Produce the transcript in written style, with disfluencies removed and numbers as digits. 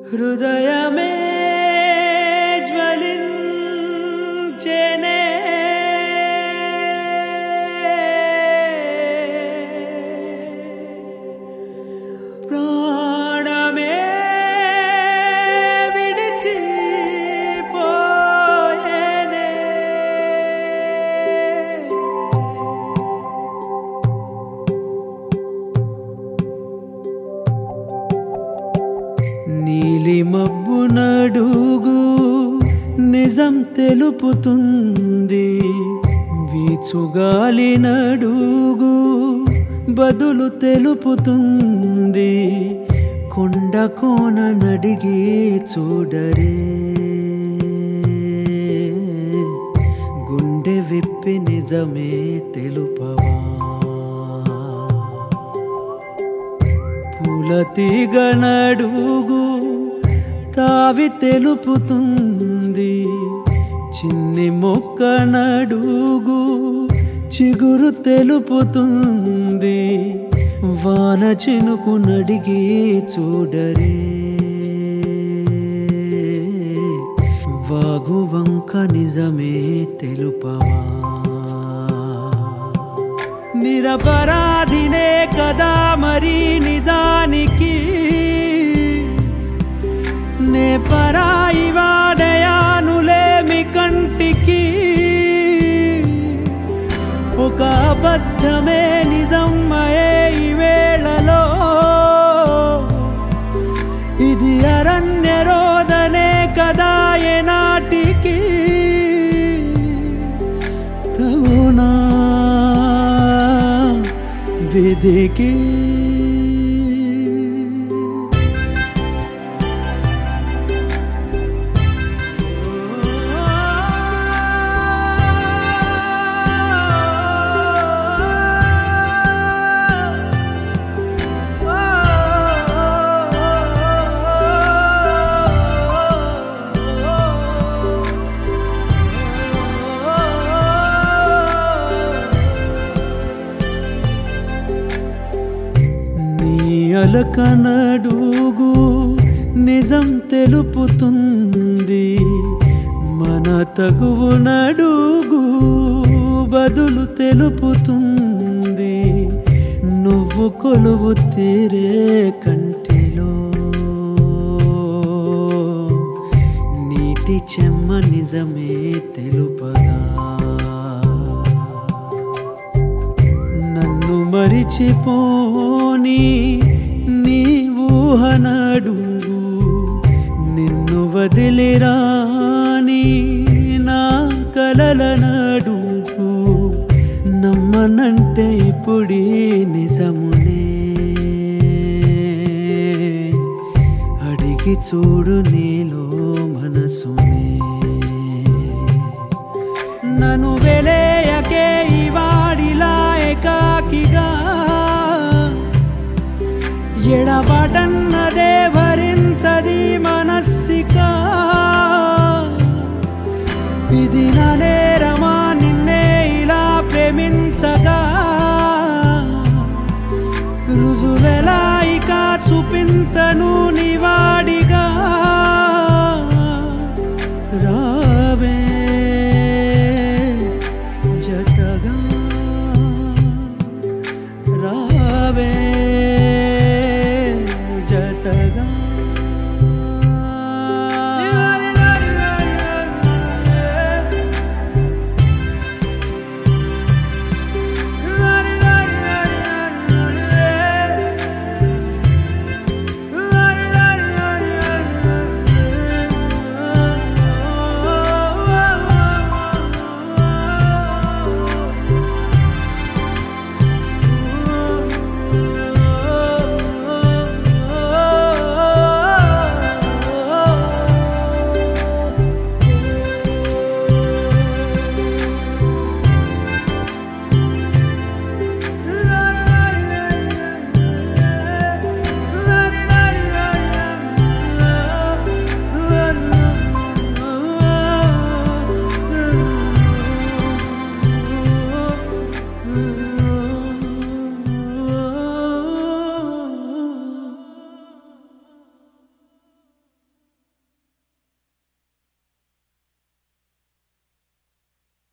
హృదయమే జ్వలించెనే ప్రాణమే విడిచిపోయేనే నీలి మబ్బు నడుగు నిజం తెలుపుతుంది, వీచుగాలి నడుగు బదులు తెలుపుతుంది. కొండ కోన నడిగి చూడరే, గుండె విప్పి నిజమే తెలుపవా. పూల తీగ నడుగు తావి తెలుపుతుంది, చిన్ని మొక్క నడుగు చిగురు తెలుపుతుంది. వాన చినుకు నడిగి చూడరే, వాగు వంక నిజమే తెలుపవా. నిరపరాధినే కదా మరి నిజానికి, నే పరాయి వాడయానులేమి కంటికి. ఒక అబద్ధమే నిజమయ్యే ఈ వేళలో, ఇది అరణ్య రోదనే కదా ఏనాటికి. తగునా విధికి అలక నడుగు నిజం తెలుపుతుంది, మన తగువు నడుగు బదులు తెలుపుతుంది. నువ్వు కొలువు తీరే కంటిలో నీటి చెమ్మ నిజమే తెలుపగా. నన్ను మరిచిపోని నీ ఊహ నడుగు, నిన్ను వదిలిరాని నా కలల నడుగు. నమ్మనంటే ఇప్పుడీ నిజమునే, అడిగి చూడు నీలో మనసునే. నన్ను వెలేయకే ఈ వాడిలా ఏకాకిగా, ఎడబాటన్నదే భరించది మనస్సిక. ఇది నా నేరమా నిన్నే ఇలా ప్రేమించగా, రుజువెలా ఇక చూపించను నీవా